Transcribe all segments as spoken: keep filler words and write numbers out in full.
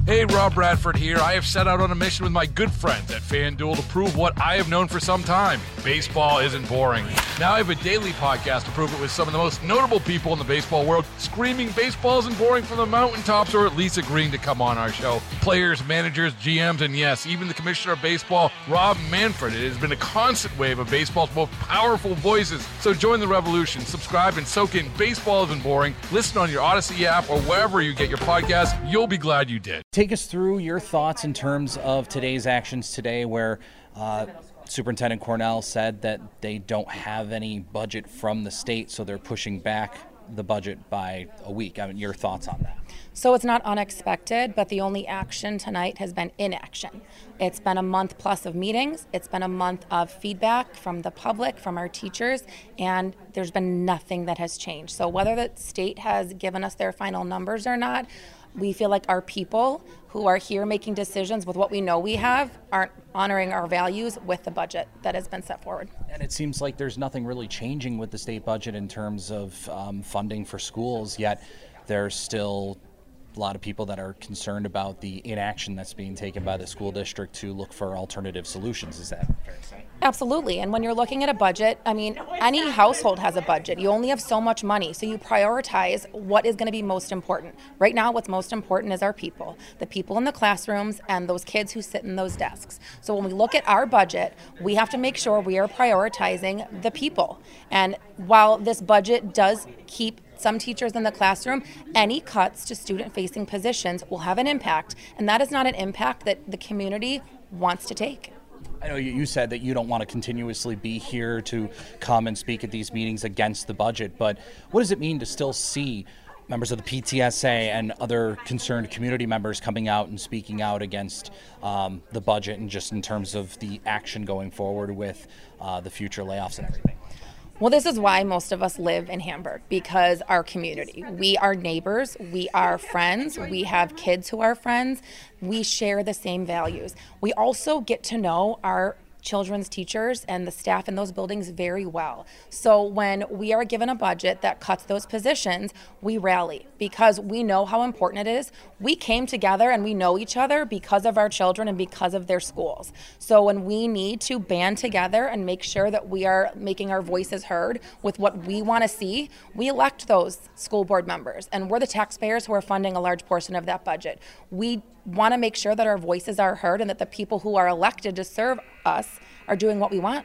Hey, Rob Bradford here. I have set out on a mission with my good friends at FanDuel to prove what I have known for some time. Baseball isn't boring. Now I have a daily podcast to prove it with some of the most notable people in the baseball world, screaming baseball isn't boring from the mountaintops, or at least agreeing to come on our show. Players, managers, G Ms, and yes, even the commissioner of baseball, Rob Manfred. It has been a constant wave of baseball's most powerful voices. So join the revolution. Subscribe and soak in Baseball Isn't Boring. Listen on your Odyssey app or wherever you get your podcast. You'll be glad you did. Take us through your thoughts in terms of today's actions today, where uh, Superintendent Cornell said that they don't have any budget from the state, so they're pushing back the budget by a week. I mean, your thoughts on that? So it's not unexpected, but the only action tonight has been inaction. It's been a month plus of meetings. It's been a month of feedback from the public, from our teachers, and there's been nothing that has changed. So whether the state has given us their final numbers or not, we feel like our people who are here making decisions with what we know we have aren't honoring our values with the budget that has been set forward. And it seems like there's nothing really changing with the state budget in terms of um, funding for schools, yet there's still a lot of people that are concerned about the inaction that's being taken by the school district to look for alternative solutions. Is that fair to say? Absolutely. And when you're looking at a budget, I mean, any household has a budget. You only have so much money, so you prioritize what is going to be most important. Right now, what's most important is our people, the people in the classrooms and those kids who sit in those desks. So when we look at our budget, we have to make sure we are prioritizing the people. And while this budget does keep some teachers in the classroom, any cuts to student-facing positions will have an impact, and that is not an impact that the community wants to take. I know you said that you don't want to continuously be here to come and speak at these meetings against the budget, but what does it mean to still see members of the P T S A and other concerned community members coming out and speaking out against um, the budget, and just in terms of the action going forward with uh, the future layoffs and everything? Well, this is why most of us live in Hamburg, because our community. We are neighbors, we are friends, we have kids who are friends, we share the same values. We also get to know our children's teachers and the staff in those buildings very well. So when we are given a budget that cuts those positions, we rally because we know how important it is. We came together and we know each other because of our children and because of their schools. So when we need to band together and make sure that we are making our voices heard with what we want to see, we elect those school board members, and we're the taxpayers who are funding a large portion of that budget. We want to make sure that our voices are heard and that the people who are elected to serve us are doing what we want.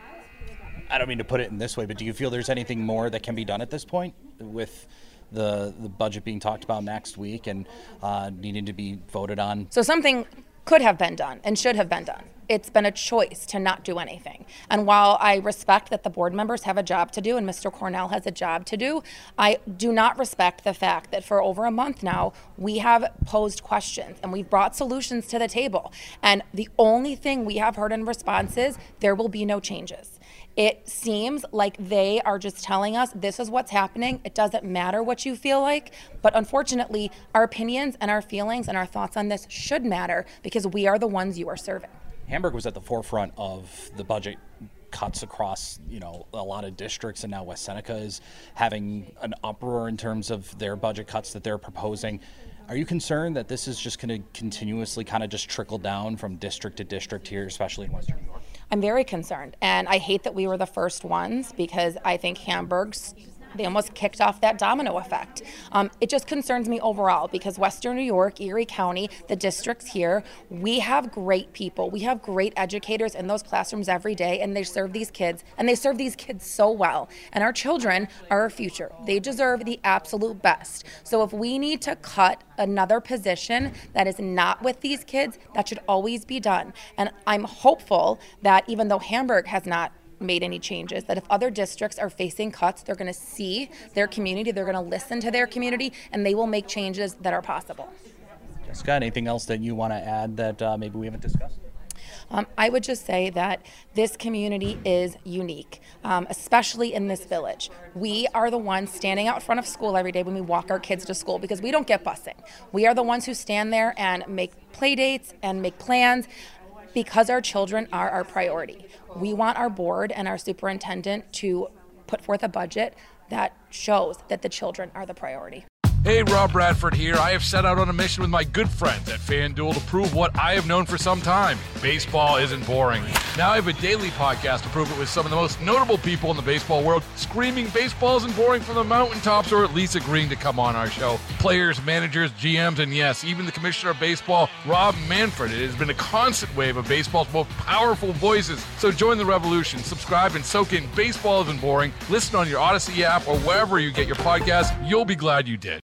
I don't mean to put it in this way, but do you feel there's anything more that can be done at this point with the the budget being talked about next week and uh, needing to be voted on? So something could have been done and should have been done. It's been a choice to not do anything. And while I respect that the board members have a job to do and Mister Cornell has a job to do, I do not respect the fact that for over a month now, we have posed questions and we've brought solutions to the table. And the only thing we have heard in response is there will be no changes. It seems like they are just telling us this is what's happening. It doesn't matter what you feel like. But unfortunately, our opinions and our feelings and our thoughts on this should matter because we are the ones you are serving. Hamburg was at the forefront of the budget cuts across, you know, a lot of districts, and now West Seneca is having an uproar in terms of their budget cuts that they're proposing. Are you concerned that this is just going to continuously kind of just trickle down from district to district here, especially in Western New York? I'm very concerned, and I hate that we were the first ones because I think Hamburg's they almost kicked off that domino effect. Um, it just concerns me overall because Western New York, Erie County, the districts here, we have great people. We have great educators in those classrooms every day, and they serve these kids, and they serve these kids so well. And our children are our future. They deserve the absolute best. So if we need to cut another position that is not with these kids, that should always be done. And I'm hopeful that even though Hamburg has not made any changes, that if other districts are facing cuts, they're going to see their community, they're going to listen to their community, and they will make changes that are possible. Jessica, anything else that you want to add that uh, maybe we haven't discussed? Um, I would just say that this community is unique, um, especially in this village. We are the ones standing out front of school every day when we walk our kids to school because we don't get busing. We are the ones who stand there and make play dates and make plans because our children are our priority. We want our board and our superintendent to put forth a budget that shows that the children are the priority. Hey, Rob Bradford here. I have set out on a mission with my good friends at FanDuel to prove what I have known for some time. Baseball isn't boring. Now I have a daily podcast to prove it with some of the most notable people in the baseball world, screaming baseball isn't boring from the mountaintops, or at least agreeing to come on our show. Players, managers, G Ms, and yes, even the commissioner of baseball, Rob Manfred. It has been a constant wave of baseball's most powerful voices. So join the revolution. Subscribe and soak in Baseball Isn't Boring. Listen on your Odyssey app or wherever you get your podcasts. You'll be glad you did.